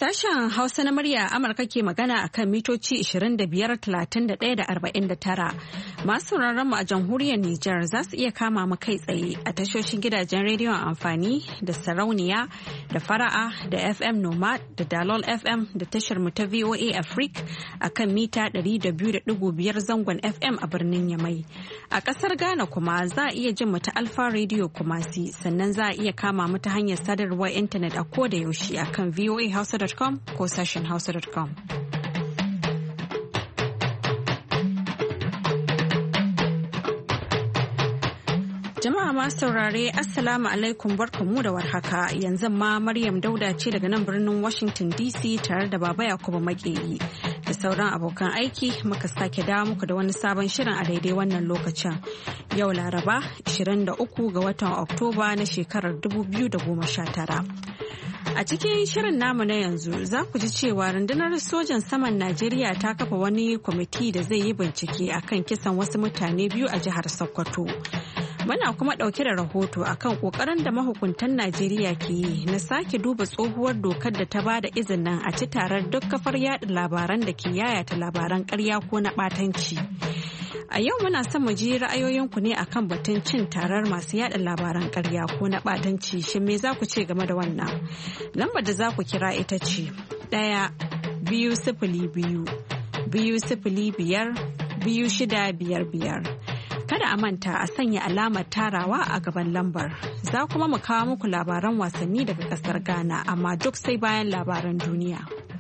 Sashen Hausa na murya Amurka ke magana a kan mitoci 25, 31 da 49. Masu sauraron mu a jamhuriyar Nijar za su iya kama mu kai tsaye a tashoshin gidajen rediyon amfani da sarauniya da fara'a da FM Nomad da Dalol FM da tashar mu ta VOA Africa a kan mita 200.5 zangon FM a birnin Yamai. A kasar Ghana kuma za a iya jin mu ta Alfa Radio Kumasi, sannan za a iya kama mu ta hanyar sadarwar intanet a koda yaushe a kan voahausa.com ko sashen hausa.com. Jama'a masu saurare Assalamu alaikum, barkamu da warhaka. Yanzu ma Maryam Dauda ce daga nan birnin Washington DC tare da Baba Yakubu Makeri da sauran abokan aiki muka sake dawo muku da wani sabon shirin a daidai wannan lokacin. Yau Laraba 23 ga watan Oktoba na shekarar 2019. A cikin shirin namu na yanzu za ku ji cewa rundunar sojan saman Najeriya ta kafa wani kwamiti da zai yi bincike akan kisan wasu mutane biyu a jihar Sokoto. Muna kuma ɗauke da rahoto akan ƙoƙarin da mahukuntan Najeriya ke yi na sake duba tsohuwar dokar da ta ba da izinin a ci tarar duk kafar yaɗa labaran da ke yayata labaran ƙarya ko na ɓatanci. A yau muna son mu ji ra'ayoyinku ne akan batun cin tarar masu yada labaran ƙarya ko na ɓatanci. Shin me za ku ce game da wannan? Lambar da za ku kira ita ce 1-202-205-2655. Kada a manta a sanya alamar tarawa a gaban lambar. Za kuma mu kawo muku labaran wasanni daga ƙasar Ghana, amma duk sai bayan labaran duniya.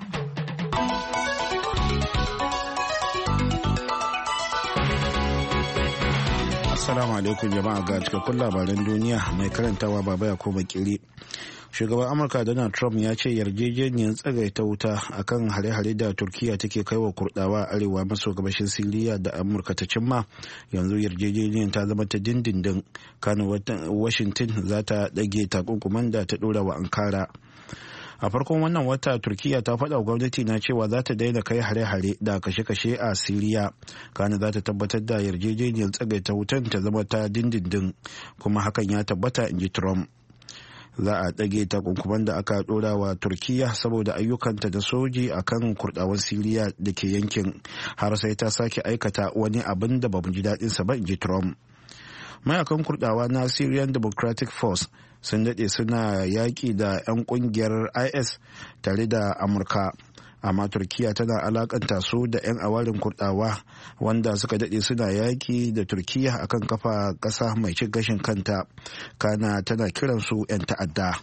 Assalamu alaikum jama'a, ga cikakkun labaran duniya mai karantawa Baba Yakubu Makeri. Shugaban Amurka Donald Trump ya ce yarjejeniyar tsagaita wuta akan hare-hare da Turkiya take kai wa Kurdawa arewa maso gabashin Siriya da Amurka ta cimma, yanzu yarjejeniyar ta zama ta dindindin. Kano Washington za ta ɗage takunkuman da ta ɗora wa Ankara. A farkon wannan wata Turkiya ta faɗa wa gwamnati na cewa za ta daina kai hare-hare da kashe-kashe a Siriya. Kana za ta tabbatar da yarjejeniyar tsagaita wutan ta zama ta dindindin, kuma hakan ya tabbata, in ji Trump. Za a ɗage takunkuman da aka ɗora wa Turkiya saboda ayyukanta da soji a kan kurɗawan Siriya da ke yankin, har sai ta sake aikata wani abin da ba mu ji daɗinsa ba, in ji Trump. Mayakan kurɗawa na Syrian Democratic Force sun daɗe suna yaƙi da 'yan ƙungiyar IS tare da Amurka, amma Turkiya tana alakanta su da 'yan awarin kurɗawa wanda suka daɗe suna yaƙi da Turkiya akan kafa ƙasa mai cin gashin kanta, kana tana kiransu 'yan ta'adda.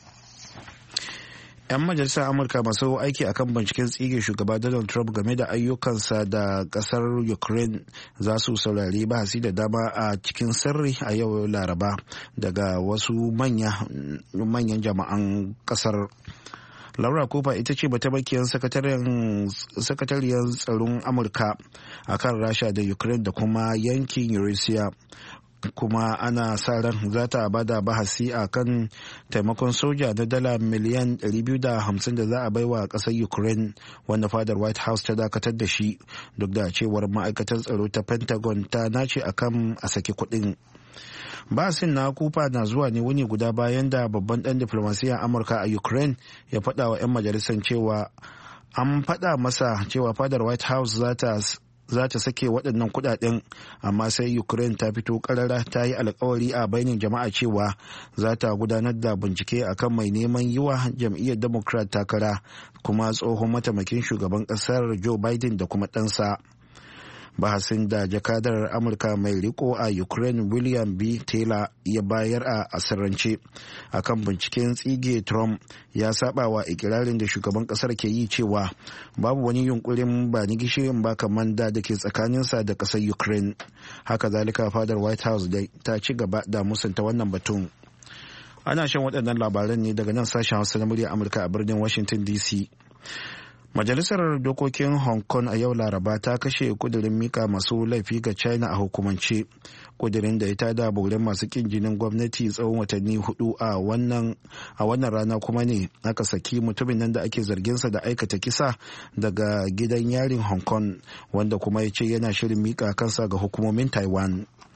'Yan majalisar Amurka masu aiki akan binciken tsige shugaba Donald Trump game da ayyukansa da kasar Ukraine za su saurari bahasi da dama a cikin sirri a yau Laraba daga wasu manyan jama'an kasar. Laura Cooper ita ce mataimakiyar sakatariyar tsaron Amurka akan Rasha da Ukraine da kuma yankin Eurasia, kuma ana sa ran za ta bada bahasi a kan taimakon soja na dala miliyan 250 da za a baiwa ƙasar Ukraine, wanda fadar White House ta dakatar da shi duk da cewar ma'aikatar tsaro ta Pentagon ta nace akan a saki kuɗin. Bahasin na Kufa na zuwa ne wuni guda bayan da babban ɗan diplomasiyyar Amurka a Ukraine ya faɗa wa 'yan majalisar cewa an faɗa masa cewa fadar White House za ta sake waɗannan kuɗaɗen, amma sai Ukraine ta fito ƙarara ta yi alkawari a bainin jama'a cewa za ta gudanar da bincike akan mai neman yi wa jam'iyyar Democrat takara kuma tsohon mataimakin shugaban ƙasar Joe Biden da kuma ɗansa. Bahasin da jakadar Amurka mai riko a Ukraine William B. Taylor ya bayar a asirrance akan binciken tsige Trump ya saba wa ikirarin da shugaban kasar ke yi cewa babu wani yunkurin ba ni gishirin ba kamar da ke tsakaninsa da kasar Ukraine. Haka zalika fadar White House ta ci gaba da musanta wannan batun. Ana shan waɗannan labaran ne daga nan sashen Hausa na murya Amurka a birnin Washington DC. Majalisar Dokokin Hong Kong a yau Laraba ta kashe kudirin mika masu laifi ga China a hukumance. Kudirin da ya tada burin masu kin jinin gwamnati tsawon watanni 4 a wannan rana kuma ne aka saki mutumin nan da ake zarginsa da aikata kisa daga gidan yarin Hong Kong, wanda kuma ya ce yana shirin mika kansa ga hukumomin Taiwan.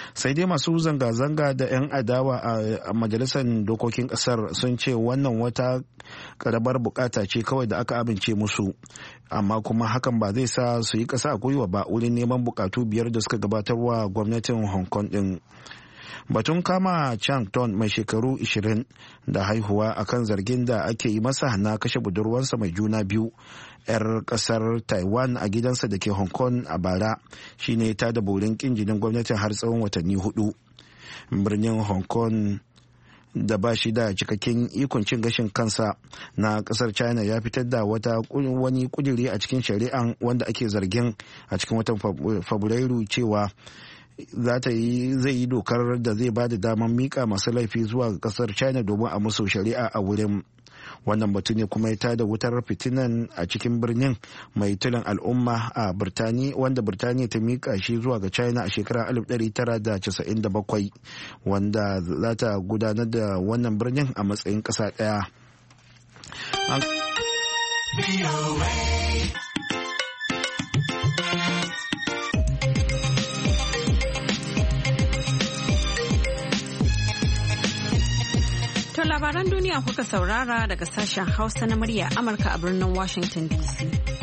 sai dai masu zanga-zanga da 'yan adawa a majalisar dokokin kasar sun ce wannan wata karamar bukata ce kawai da aka amince musu, amma kuma hakan ba zai sa su yi kasa a gwiwa ba wurin neman bukatu 5 da suka gabatarwa gwamnatin Hong Kong din. Batun kama Chang Ton mai shekaru 20 da haihuwa akan zargin da ake yi masa na kashe budurwarsa mai juna biyu 'yar kasar Taiwan a gidansa da ke Hong Kong a bara shine ta da borin kin jinin gwamnatin har tsawon watanni 4. Birnin Hong Kong da ba shi da cikakken ikon cin gashin kansa na kasar China ya fitar da wani kudiri a cikin shari'an wanda ake zargin a cikin watan Fabrairu cewa zai yi dokar da zai ba da damar mika masu laifi zuwa kasar China domin a musu shari'a a wurin. Wannan batu ne kuma ya tada wutar fitinan a cikin birnin mai tulin al'umma a Birtaniya, wanda Birtaniya ta mika shi zuwa ga China a shekarar 1997, wanda za ta gudanar da wannan birnin a matsayin ƙasa ɗaya. To labaran duniya kuka saurara daga sashen Hausa na murya Amurka a birnin Washington DC.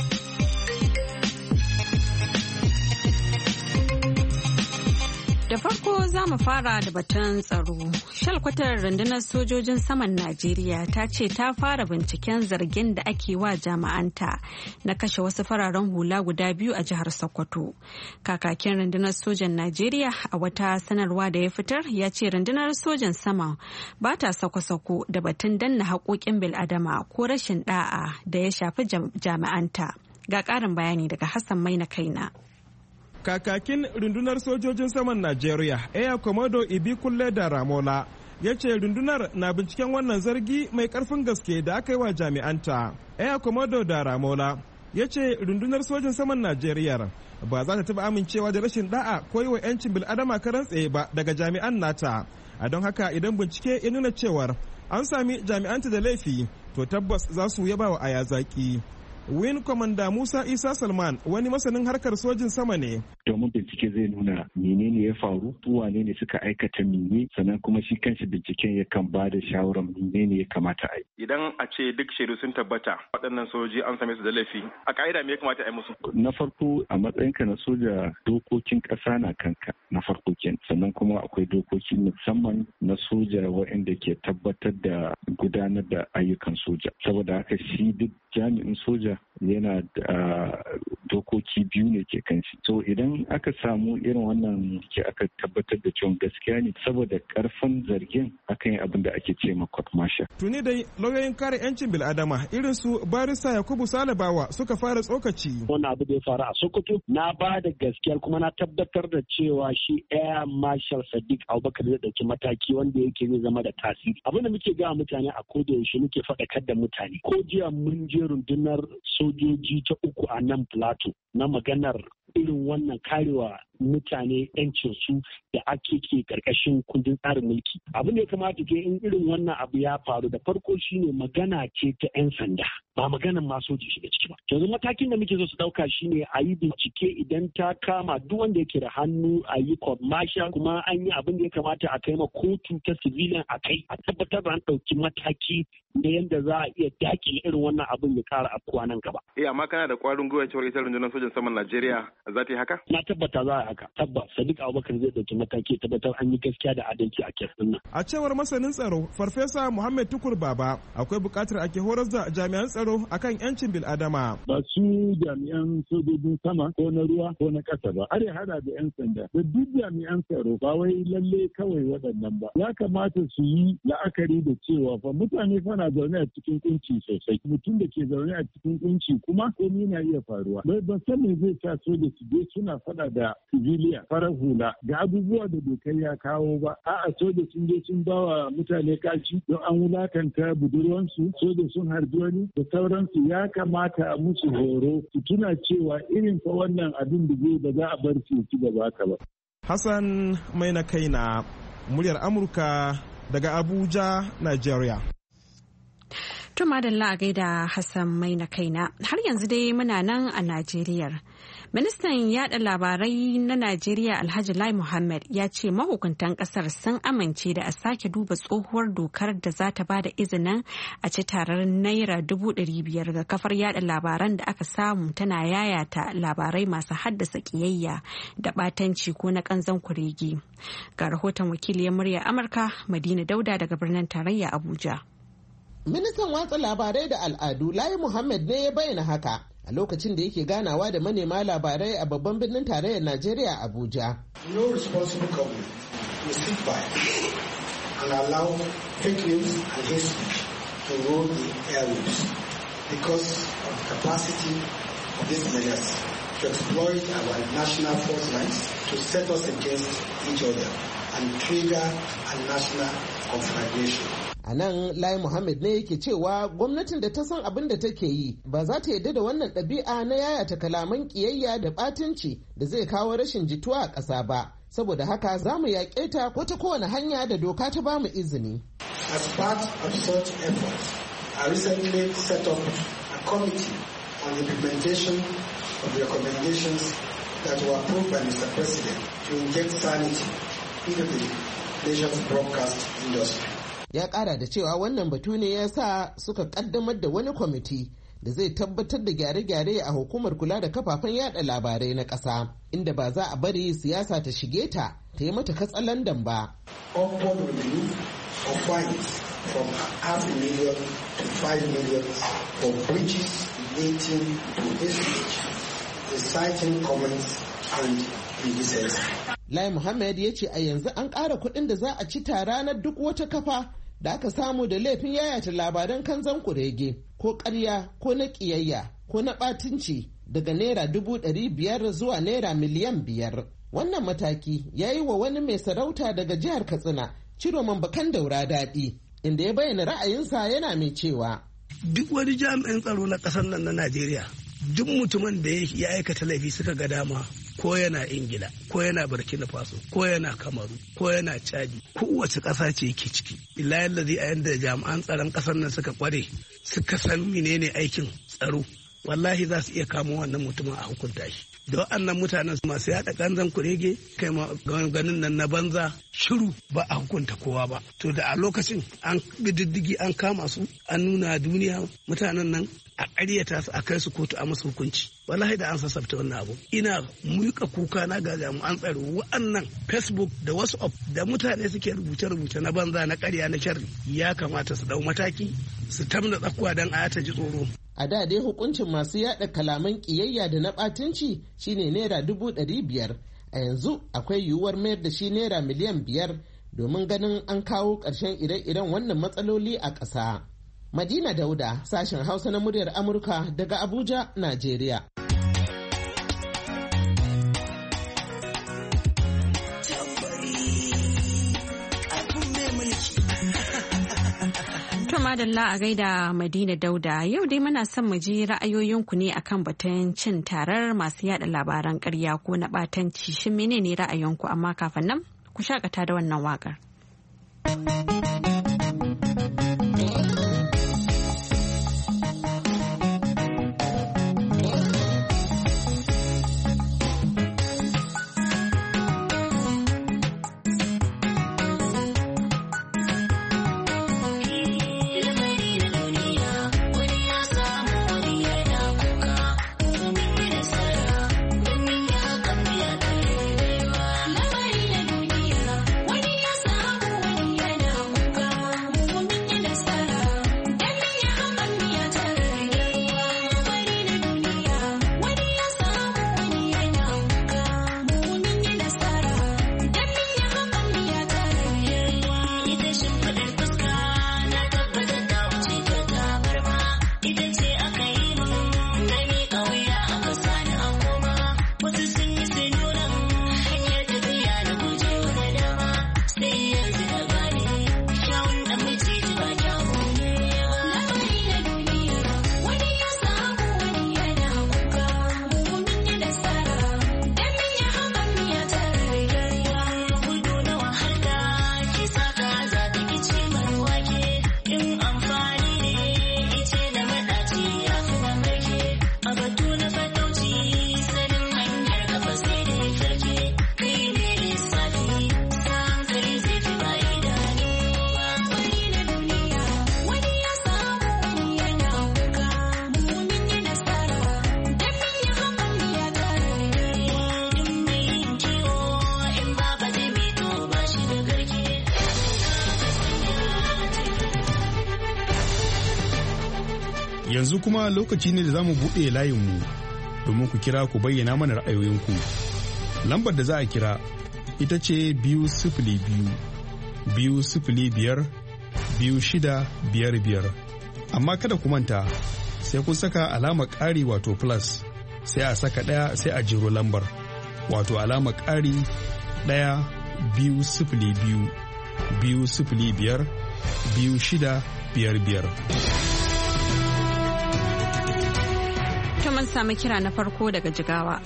Da farko za mu fara da batun tsaro. Shalkwatar rundunar sojojin saman Najeriya ta ce ta fara binciken zargin da ake wa jami'anta na kashe wasu fararen hula guda 2 a jihar Sokoto. Kakakin rundunar sojan Najeriya a wata sanarwa da ya fitar ya ce rundunar sojan sama ba ta sako-sako da batun danna haƙoƙin bil'adama ko rashin ɗa'a da ya shafi jami'anta. Ga ƙarin bayani daga Hassan Maina Kaina. Kakakin rundunar sojojin saman Najeriya, Air Commodore Ibikulle da Ramola, ya ce rundunar na binciken wannan zargi mai karfin gaske da aka yi wa jami'anta. Air Commodore da Ramola ya ce rundunar sojin saman Najeriya ba za ta taba amincewa da rashin da'a ko yi wa 'yancin bil'adama karan tsaye ba daga jami'an nata. A don haka idan bincike ya nuna cewar an sami jami'anta da laifi, to tabbas za su yaba wa aya zaki. Wing Commander Musa Isa Salman wani masanin harkar sojin sama ne. Domin bincike zai nuna menene ya faru, wane ne suka aikata mene, sannan kuma shi kanshi binciken yakan ba da shawarar menene ya kamata a yi. Idan a ce duk shaidu sun tabbata waɗannan sojoji an same su da laifi, a ka'ida me ya kamata a yi musu? Na farko a matsayinka na soja dokokin ƙasa na kanka na farko kenan, sannan kuma akwai dokoki musamman na soja waɗanda ke tabbatar da gudanar da ayyukan soja. Saboda haka shi duk jami'in soja yana da dokoki 2 ne ke kan shi. So idan aka samu irin wannan ke aka tabbatar da cewa gaskiya ne saboda karfin zargin akan yi abin da ake ce ma court martial. Tuni dai lauyoyin kare 'yancin bil'adama irin su Barista Yakubu Salabawa suka fara tsokaci. Wannan abu da ya faru a Sokoto na ba da gaskiya kuma na tabbatar da cewa shi Air Marshal Sadiq Abubakar zai dauki mataki wanda yake zai zama da tasiri. Abin da muke ga mutane a koda yaushe muke faɗakar da mutane. Ko jiya mun je rundunar sojoji ta 3 a nan Plateau na maganar irin wannan karewa mutane yancin su da ake ke karkashin kundin tsarin mulki. Abin da ya kamata ke in irin wannan abu ya faru da farko shine magana ce ta 'yan sanda ba maganan ma soji shiga ciki ba. Yanzu matakin da muke so su dauka shine a yi bincike idan ta kama duk wanda yake da hannu a yi court martial kuma an yi abin da ya kamata a kai ma kotu ta civilian a kai a tabbatar da an dauki mataki da yanda za a iya dakile irin wannan abin ya kara afkuwa nan gaba. Amma kana da kwarin gwiwa cewa ita rundunar sojan saman Najeriya za ta yi haka? Na tabbata za a haka. Tabbas Sadiq Abubakar zai dauki mataki tabbatar an yi gaskiya da adalci a kes din nan. A cewar masanin tsaro Farfesa Muhammad Tukur Baba akwai buƙatar ake horar da jami'an tsaro akan 'yancin bil'adama. Ba su jami'an sojojin sama ko na ruwa ko na ƙasa ba. Are hada da 'yan sanda da duk jami'an tsaro ba wai lalle kawai waɗannan ba. Ya kamata su yi la'akari da cewa fa mutane fa na zaune a cikin kunci sosai. Mutum da ke zaune a cikin kunci kuma komai na iya faruwa. Ban san me zai sa soja su je suna faɗa da civilian farar hula ga abubuwa da dokai ya kawo ba. A'a soja sun je sun bawa mutane kashi don an wulakanta budurwansu, soja sun harbi wani da sauransu. Ya kamata a musu horo su tuna cewa irin fa wannan abin da zai ba za a bar su ci gaba haka ba. Hassan Maina Kaina, muryar Amurka daga Abuja, Nigeria. To madalla a gaida Hassan mai na kaina. Har yanzu dai muna nan a Najeriya. Ministan yada labarai na Najeriya Alhaji Lai Muhammad ya ce mahukuntan kasar sun amince da a sake duba tsohuwar dokar da za ta ba da izinin a ci tarar naira 500,000 ga kafar yada labaran da aka samu tana yayata labarai masu haddasa kiyayya da batanci ko na kanzon kuregi. Ga rahoton wakiliyar murya Amurka Madina Dauda daga birnin tarayya Abuja. Ministan watsa labarai da al'adu Lai Muhammad ne ya bayyana haka a lokacin da yake ganawa da manema labarai a babban birnin tarayyar Najeriya Abuja. No responsible government will sit by and allow fake news and hate speech to rule the airwaves because of the capacity of these measures to exploit our national fault lines to set us against each other and trigger a national conflagration. A nan Lai Muhammad ne yake cewa gwamnatin da ta san abin da take yi ba za ta yarda da wannan ɗabi'a na yayata kalaman ƙiyayya da ɓatanci da zai kawo rashin jituwa a ƙasa ba. Saboda haka za mu yaƙe ta ko ta kowane hanya da doka ta ba mu izini. As part of such efforts, I recently set up a committee on the implementation of the recommendations that were approved by Mr. President to inject sanity into the nation's broadcast industry. Ya kara da cewa wannan batu ne ya sa suka kaddamar da wani kwamiti da zai tabbatar da gyare-gyare a hukumar kula da kafafen yada labarai na ƙasa inda ba za a bari siyasa ta shige ta yi mata katsalandan ba. Upward review of fines from $500,000 to $5 million for breaches relating to hate speech, inciting comments and indecency. Lai Muhammad ya ce a yanzu an ƙara kuɗin da za a ci tara na duk wata kafa da aka samu da laifin yayata labaran kanzon kurege ko ƙarya ko na ƙiyayya ko na ɓatinci daga naira 500,000 zuwa naira miliyan 5. Wannan mataki ya yi wa wani mai sarauta daga jihar Katsina Ciroman Bakan Daura daɗi inda ya bayyana ra'ayinsa yana mai cewa. Duk wani jami'in tsaro na ƙasar nan na Najeriya duk mutumin da ya aikata laifi suka ga dama ko yana Ingila ko yana Burkina Faso ko yana Kamaru ko yana Chadi kowace ƙasa ce yake ciki. Billahi allazi a yanda jami'an tsaron ƙasar nan suka kware suka san menene aikin tsaro wallahi za su iya kamo wannan mutumin a hukunta shi. Da waɗannan mutanen masu yaɗa ƙanzan kurege kai ganin nan na banza shiru ba a hukunta kowa ba. To da a lokacin an bi diddigi an kama su an nuna duniya mutanen nan a ƙaryata su a kai su kotu a masu hukunci. Wallahi da an sassafta wannan abu. Ina muka kuka na ga jami'an tsaro wa'annan Facebook da WhatsApp da mutane suke rubuce-rubuce na banza na ƙarya na sharri ya kamata su dau mataki su tamna tsakuwa don a ta ji tsoro. A da dai hukuncin masu yada kalaman ƙiyayya da na ɓatinci shine naira 500,000. A yanzu akwai yiwuwar mayar da shi naira miliyan 5 domin ganin an kawo ƙarshen ire-iren wannan matsaloli a ƙasa. Madina Dauda, sashen Hausa na muryar Amurka daga Abuja, Najeriya. Madalla a gaida Madina Dauda, yau dai muna son mu ji ra'ayoyinku ne akan batun cin tarar masu yada labaran ƙarya ko na ɓatanci. Shin menene ra'ayinku? Amma kafin nan ku shakata da wannan waƙar. Lamari na duniya wani ya samu wani yana kuka. Yanzu kuma lokaci ne da za mu buɗe layinmu domin ku kira ku bayyana mana ra'ayoyinku. Lambar da za a kira ita ce 202-205-2655. Amma kada ku manta sai kun saka alamar ƙari wato plus sai a saka ɗaya sai a jiro lambar wato alamar ƙari 1-205-205-2655. Mun sami kira na farko daga Jigawa.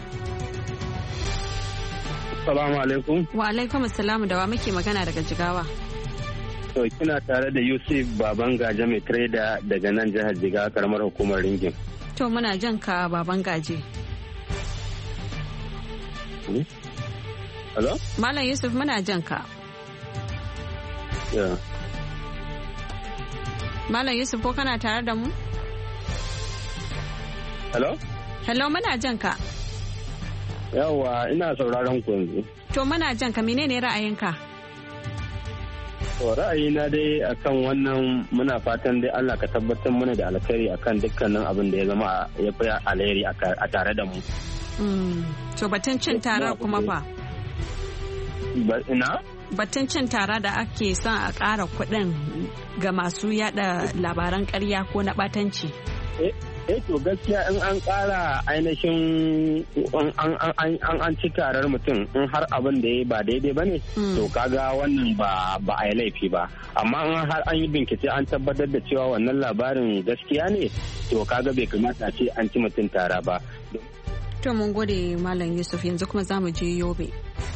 Assalamu alaikum. Wa alaikum assalamu, da wa muke magana daga Jigawa? To kina tare da Yusuf Baban Gaje mai trader daga nan jihar Jigawa karamar hukumar Ringin. To muna jan ka Baban Gaje. Hello? Malam Yusuf muna jan ka. Yeah. Malam Yusuf ko kana tare da mu? Hello? Hello muna jan ka. Yawwa ina sauraron ku yanzu. To muna jan ka, menene ra'ayinka? To ra'ayina dai akan wannan muna fatan dai Allah ka tabbatar mana da alkhairi akan dukkanin abin da ya zama ya fi alheri a tare da mu. To batun cin tara kuma fa? Ina? Batun cin tara da ake son a ƙara kuɗin ga masu yada labaran ƙarya ko na ɓatanci. To gaskiya in an ƙara ainihin an ci tarar mutum in har abin da ya ba daidai ba ne to kaga wannan ba a yi laifi ba, amma in har an yi bincike an tabbatar da cewa wannan labarin gaskiya ne to kaga bai kamata a ce an ci mutum tara ba. To mun gode Malam Yusuf, yanzu kuma za mu je Yobe.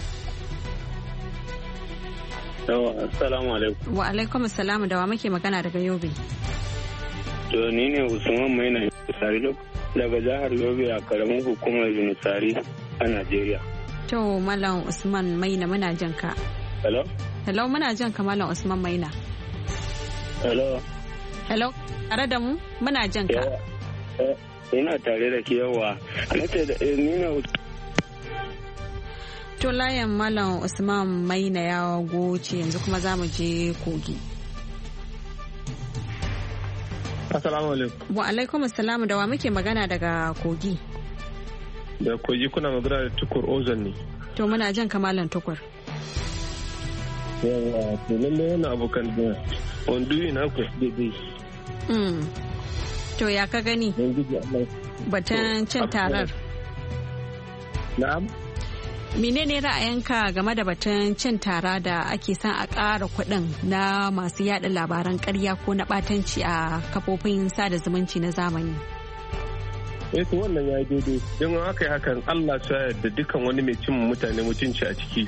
Assalamu alaikum. Wa alaikum assalamu, da wa muke magana daga Yobe? To ni ne Usman Maina Yunusari daga jihar Yobe a karamin hukumar Yunusari a Najeriya. To Malam Usman Maina muna jan ka. Hello? Hello muna jan ka Malam Usman Maina. Hello? Hello? Tare da mu muna jan ka. Ina tare da ke yawa. Nace da ni ne. To layan Malam Usman Maina ya goce, yanzu kuma za mu je Kogi. Assalamu alaikum. Wa alaikum assalamu, da wa muke magana daga Kogi? Da Kogi kuna magana da Tukur Ozan ne. To muna jan kamalan Tukur. Yawa, to lalle yana abokan da wanduyi na ku daidai. To ya ka gani? Batun cin tarar. Na'am. Menene ra'ayinka game da batun cin tara da ake son a ƙara kuɗin na masu yada labaran ƙarya ko na ɓatanci a kafofin sada zumunci na zamani? To wannan ya yi daidai, don haka yi hakan Allah sa da dukkan wani mai cin mutane mutunci a ciki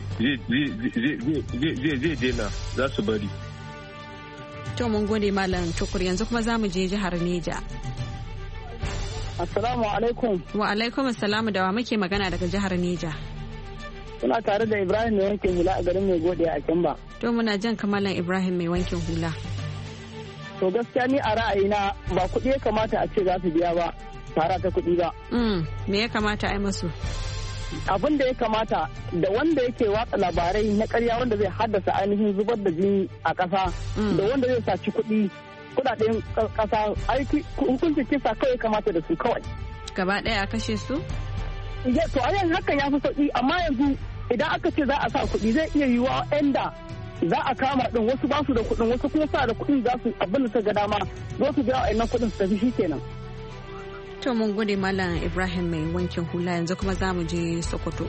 zai daina, za su bari. To mun gode Malam Tukur, yanzu kuma za mu je jihar Neja. Assalamu alaikum. Wa alaikum assalamu, da wa muke magana daga jihar Neja? Kuna tare da Ibrahim mai wankin hula a garin mai godiya a Kimba. To muna jan kamalan Ibrahim mai wankin hula. To gaskiya ni a ra'ayina ba kuɗi ya kamata a ce za su biya ba, tara ta kuɗi ba. Me ya kamata a yi masu? Abin da ya kamata da wanda yake watsa labarai na ƙarya wanda zai haddasa ainihin zubar da jini a ƙasa da wanda zai saci kuɗaɗen ƙasa, hukuncin kisa kawai kamata da su kawai. Gaba ɗaya a kashe su? To a yanzu hakan ya fi sauki, amma yanzu idan aka ce za a sa kuɗi zai iya yiwuwa yanda za a kama ɗin wasu ba su da kuɗin, wasu kuma sa da kuɗin za su abin da ta ga dama zo su biya wa'annan kuɗin su tafi shi kenan. To mun gode Malam Ibrahim mai wankin hula, yanzu kuma za mu je Sokoto.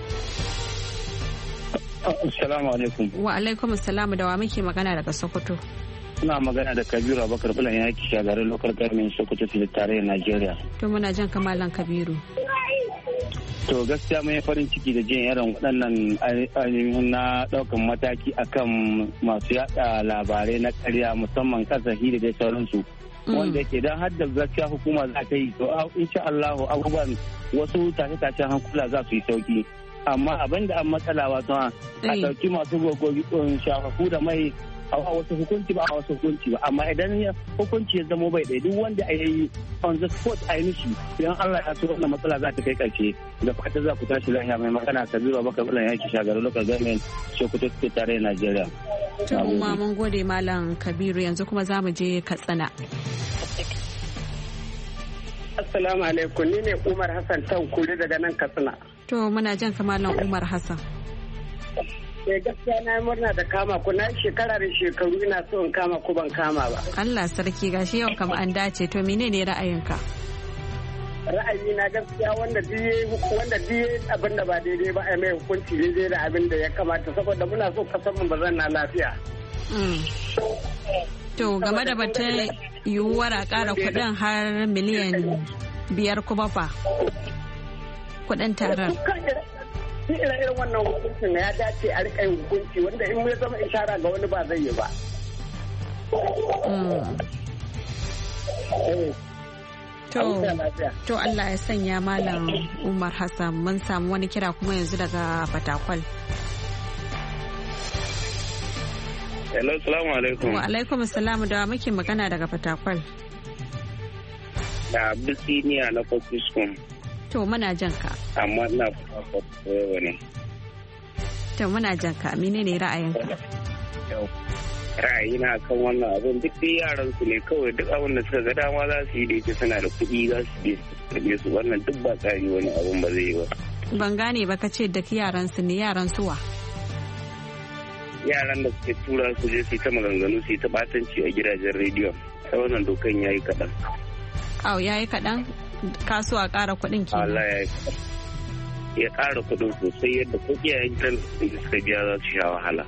Assalamu alaikum. Wa alaikum assalamu, da wa muke magana daga Sokoto? Ina magana da Kabiru Abubakar Bulan yaki shagarin lokal government Sokoto State tarayyar Najeriya. To muna jan kamalan Kabiru. To gaskiya mun yi farin ciki da jin irin waɗannan ainihin na ɗaukan mataki akan masu yada labarai na ƙarya musamman kasafi da dai sauransu. Wanda ke don hadda gaskiya hukuma za ta yi to insha Allah abubuwan wasu tashe-tashen hankula za su yi sauki. Amma abin da an matsala wato a ɗauki masu gogogi shafafu da mai a wasu hukunci ba a wasu hukunci ba, amma idan hukunci ya zama bai ɗaya duk wanda a yi on the spot a yi mishi idan Allah ya so wannan matsala za ta kai ƙarshe. Da fata za ku tashi lafiya, mai magana Kabiru Abubakar Bulan yaki shagarin local government Sokoto State tarayyar Najeriya. To kuma mun gode Malam Kabiru, yanzu kuma za mu je Katsina. assalamu alaikum, ni ne Umar Hassan Tankuri daga nan Katsina. To muna jan kamalan Umar Hassan. Gaskiya na murna da kama ku, na shekara da shekaru ina so in kama ku ban kama ba. Allah sarki, gashi yau kama an dace. To menene ra'ayinka? Ra'ayi na gaskiya wanda diye abin da ba daidai ba a mai hukunci daidai da abin da ya kamata, saboda muna so kasar mu ba zan na lafiya. To game da batun yiwuwar a ƙara kuɗin har miliyan 5 kuma fa kuɗin taron. Irin wannan hukuncin ya dace a riƙa yin hukunci wanda in ya zama ishara ga wani ba zai yi ba. To Allah ya sanya Malam Umar Hassan. Mun samu wani kira kuma yanzu daga Fatakwal. Hello, salamu alaikum. Wa alaikum salamu, da muke magana daga Fatakwal. Da Abdulsiniya na Kofiskon. To muna jan ka. Amma ina Fatakwal ne. To muna jan ka, menene ra'ayinka? Ra'ayina kan wannan abin duk dai yaran su ne kawai, duk abin da suka ga dama za su yi da yake suna da kuɗi za su je su, wannan duk ba tsari wani abin ba zai yi ba. Ban gane ba, ka ce da yaran su ne, yaran suwa? Yaran da suke tura su je su yi ta maganganu su yi ta batanci a gidajen rediyo, sai wannan dokan ya yi kaɗan. Au, ya yi kaɗan? Kasuwa ƙara kuɗin ke? Allah ya yi kaɗan. Ya ƙara kuɗin sosai yadda ko iyayen can da suka biya za su sha wahala.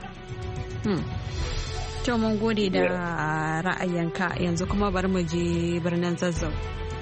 To mun gode da ra'ayinka, yanzu kuma bari mu je birnin Zazzau.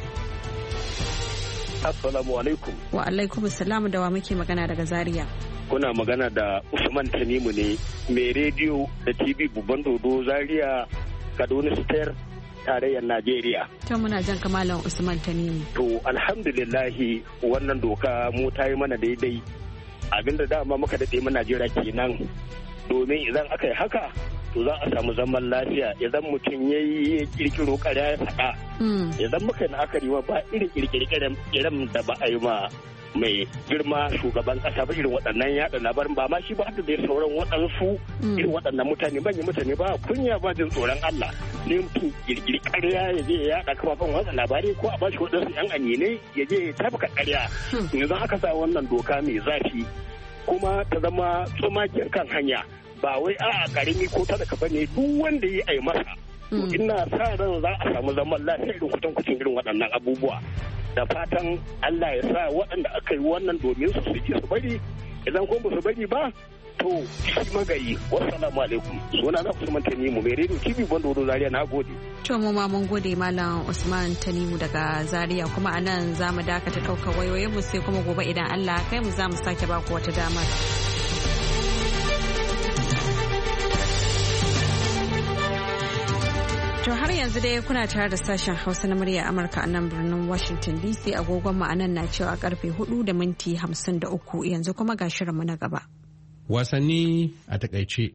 Assalamu alaikum. Wa alaikum salam, da wa muke magana daga Zaria? Kuna magana da Usman Tanimu ne, mai rediyo da TV Babban Dodo Zaria, Kaduna State, tarayyar Najeriya. To muna jan kamalan Usman Tanimu. To alhamdulillahi wannan doka mu ta yi mana daidai, abinda dama muka daɗe mu Najeriya kenan, domin idan aka yi haka to za a samu zaman lafiya. Idan mutum ya yi kirkiro ƙarya ya faɗa, idan muka yi la'akari ba irin kirkiren da ba a yi ma mai girma shugaban kasa ba irin waɗannan yaɗa labarin, ba ma shi ba da dai sauran waɗansu irin waɗannan mutane manyan mutane ba kunya ba jin tsoron Allah, ne mutum kirkiri ƙarya ya je ya yaɗa kafafen watsa labarai ko a bashi waɗansu yan anyene ya je ya tafka ƙarya. Yanzu aka sa wannan doka mai zafi kuma ta zama tsumakiyar kan hanya, ba wai a'a karimi ko talaka bane, duk wanda ya yi masa. Ina sa ran za a samu zaman lafiya irin kucin irin waɗannan abubuwa. Da fatan Allah ya sa waɗanda aka yi wannan domin su ji su bari, idan kuma ba su bari ba to shi magayi. Wassalamu alaikum. Suna na Usman Tanimu, mai rediyo TV Bando Zaria, na gode. To mu ma mun gode Malam Usman Tanimu daga Zaria, kuma a nan za mu dakata ɗaukar wayoyin mu, sai kuma gobe idan Allah kai mu za mu sake baku wata damar. To har yanzu dai kuna tare da sashen Hausa na murya Amurka a nan birnin Washington DC, agogon mu anan na cewa karfe 4:53, yanzu kuma ga shirinmu na gaba. Wasanni a takaice.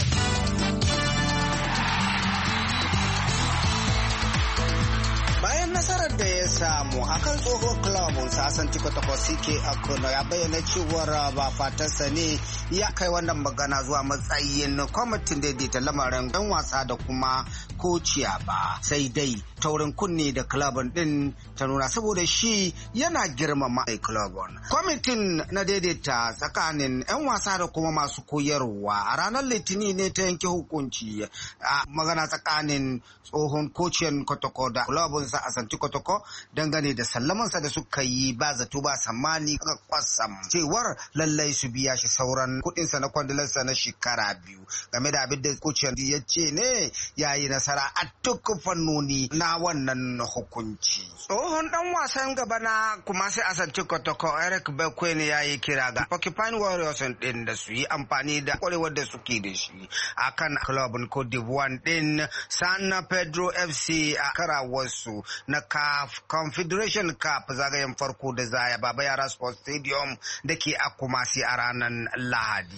nasarar da ya samu akan tsohon klabun sasan Tikotoko CK Akono ya bayyana cewar ba fatarsa ne ya kai wannan magana zuwa matsayin kwamitin daidaita lamarin ɗan wasa da kuma kociya ba, sai dai taurin kunne da klabun din ta nuna saboda shi yana girmama klabun. Kwamitin na daidaita tsakanin 'yan wasa da kuma masu koyarwa a ranar Litinin ne ta yanke hukunci a magana tsakanin tsohon kociyan Kotoko da klabun sa a Santi Kotoko dangane da sallamansa da suka yi ba zato ba sammani ga kwasam cewar lallai su biya shi sauran kuɗinsa na kwandalarsa na shekara 2. Game da abin da kociyan ya ce ne ya yi nasara a duk fannoni na wannan hukunci. Tsohon dan wasan gaba na kuma sai a Santi Kotoko Eric Bekwe ne ya yi kira ga Porcupine Warriors din da su yi amfani da kwarewar da suke da shi akan clubin Cote d'Ivoire din San Pedro FC a karawarsu na CAF Confederation Cup zagayen farko da zaya Baba Yara Sports Stadium da ke a Kumasi a ranar Lahadi.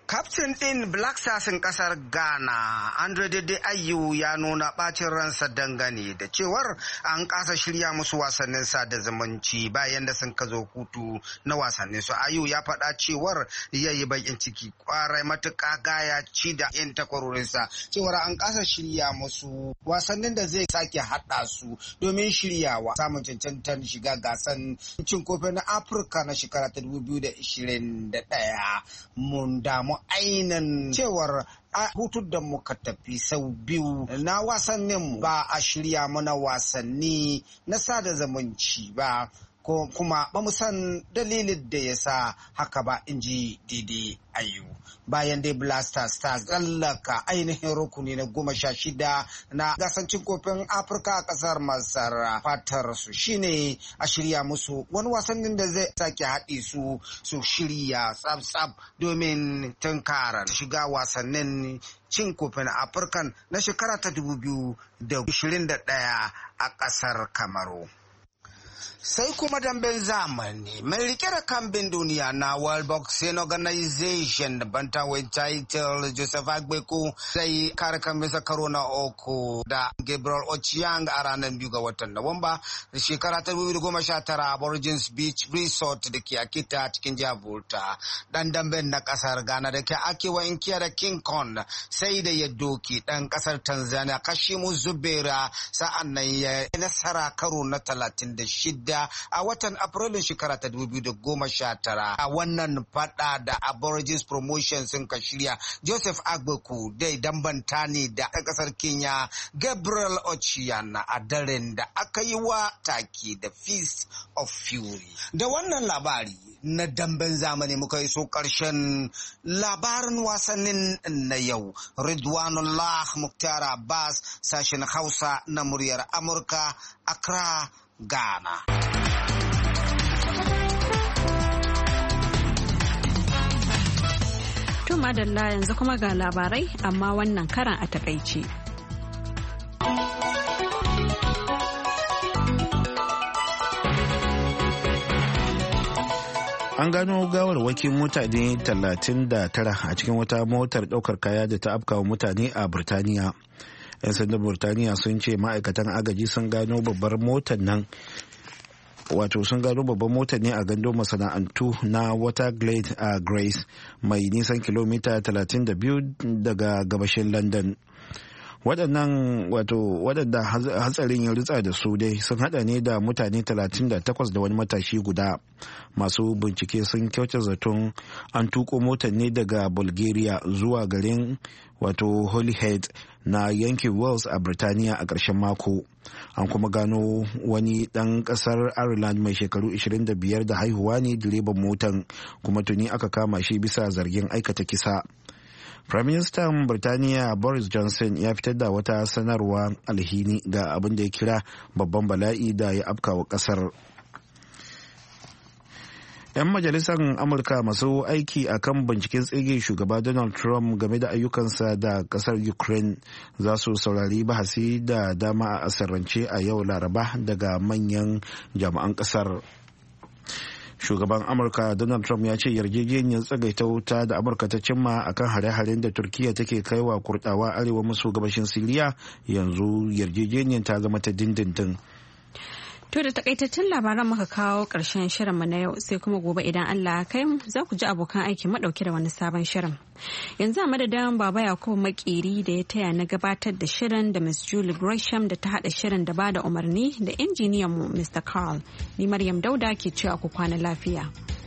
Kaftin ɗin Black Stars ƙasar Ghana, Andre Dede Ayew ya nuna ɓacin ransa dangane da cewar an kasa shirya musu wasannin sada zumunci bayan da sun ka zo hutu na wasannin su. Ayew ya faɗa cewar yayi bakin ciki kwarai matuƙa gaya ci da yan takwarorinsa cewar an kasa shirya musu wasannin da zai sake haɗa su domin shiryawa samun cancantar shiga gasan cin kofin na Afirka na shekara ta 2021. Mun damu ainihin cewar a hutun da muka tafi sau biyu na wasannin ba a shirya mana wasanni na sada zumunci ba ko kuma ba mu san dalilin da ya sa haka ba, in ji Dede Ayew. Bayan dai Blasters ta tsallaka ainihin rukuni na 16 na gasancin kofin Afirka a kasar Masar, fatar su shine a shirya musu wani wasannin da zai sake haɗe su shirya tsab-tsab domin tunkarar shiga wasannin cin kofin Afirka na shekara ta 2021 a kasar Kamaru. Sai kuma damben zamani mai rike da kambin duniya na World Boxing Organization da bantamweight title Joseph Agbeko sai kare kambinsa karo na uku da Gabriel Ochiang a ranar 2 ga watan Nuwamba da shekara ta 2019 a Origins Beach Resort da ke Akita cikin jihar Volta. Dan damben na kasar Ghana da ke akewa inkiya da King Kong sai da ya doki dan kasar Tanzania Kashimu Zubera sa'an nan ya nasara karo na 36 a watan Afrilun shekara ta 2019 a wannan fada da Aborigines Promotion sun ka shirya. Joseph Agbeko dai dambanta ne da ɗan ƙasar Kenya Gabriel Ochieng a daren da aka yi wa take da Feast of Fury. Da wannan labari na damben zamani muka yi so ƙarshen labarin wasannin na yau. Ridwanullah Mukhtar Abbas, sashen Hausa na muryar Amurka, Accra, Ghana. To madalla yanzu kuma ga labarai amma wannan karan a takaice. An gano gawarwakin mutane 39 a cikin wata motar daukar kaya da ta afkawa mutane a Burtaniya. 'Yan sandan Burtaniya sun ce ma'aikatan agaji sun gano babbar motar nan sun gano babban motar ne a gando masana'antu na Waterglade a Grace mai nisan kilomita 32 daga gabashin London. waɗanda hatsarin ya ritsa da su dai sun hada ne da mutane 38 da wani matashi guda. Masu bincike sun kyauta zaton an tuko motar ne daga Bulgaria zuwa garin Holyhead na yankin Wales a Birtaniya a ƙarshen mako. An kuma gano wani ɗan ƙasar Ireland mai shekaru 25 da haihuwa ne direban motan, kuma tuni aka kama shi bisa zargin aikata kisa. Firaministan Birtaniya Boris Johnson ya fitar da wata sanarwa alhini ga abin da ya kira babban bala'i da ya afkawa ƙasar. 'Yan majalisar Amurka masu aiki a kan binciken tsige shugaba Donald Trump game da ayyukansa da kasar Ukraine za su saurari bahasi da dama a asirrance a yau Laraba daga manyan jami'an kasar. Shugaban Amurka Donald Trump ya ce yarjejeniyar tsagaita wuta da Amurka ta cimma akan hare-haren da Turkiyya take kaiwa Kurdawa arewa maso gabashin Siriya yanzu yarjejeniyar ta zama ta dindindin. To da takaitattun labaran muka kawo ƙarshen shirinmu na yau, sai kuma gobe idan Allah ya kai mu za ku ji abokan aiki madauke da wani sabon shirin. Yanzu a madadin Baba Yakubu Makeri da ya taya na gabatar da shirin da Miss Julie Gresham da ta haɗa shirin da ba da umarni da injiniyan mu Mr. Carl. Ni Maryam Dauda ke cewa ku kwana lafiya.